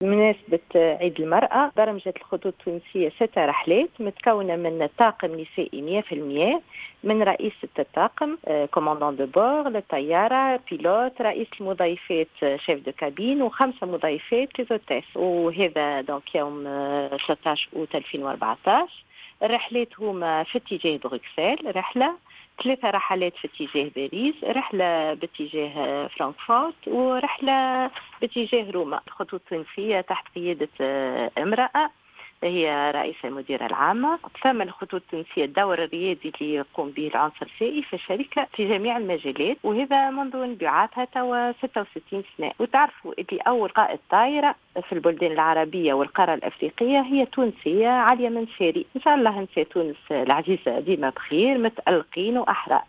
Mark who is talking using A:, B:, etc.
A: بمناسبة عيد المرأة برمجت الخطوط التونسية 6 رحلات متكونة من طاقم نسائي 100%، من رئيسة الطاقم كوماندان دو بور للطيارة بيلوت، رئيس المضيفات شيف دو كابين، و5 مضيفات ليزوتيس. وهذا دونك يوم 13 أوت 2014. الرحلات هما في اتجاه بروكسل رحلة، 3 رحلات في اتجاه باريس، رحلة باتجاه فرانكفورت، ورحلة باتجاه روما. الخطوط التونسية تحت قيادة امرأة هي رئيسة المديرة العامة. ثم الخطوط التونسية الدور الريادي اللي يقوم به العنصر النسائي في الشركة في جميع المجالات، وهذا منذ انبعاثها توا 66 سنة. وتعرفوا اللي أول قائد طائرة في البلدان العربية والقارة الأفريقية هي تونسية، عليا منشاري. إن شاء الله نساء تونس العزيزة ديما بخير، متألقين وأحرار.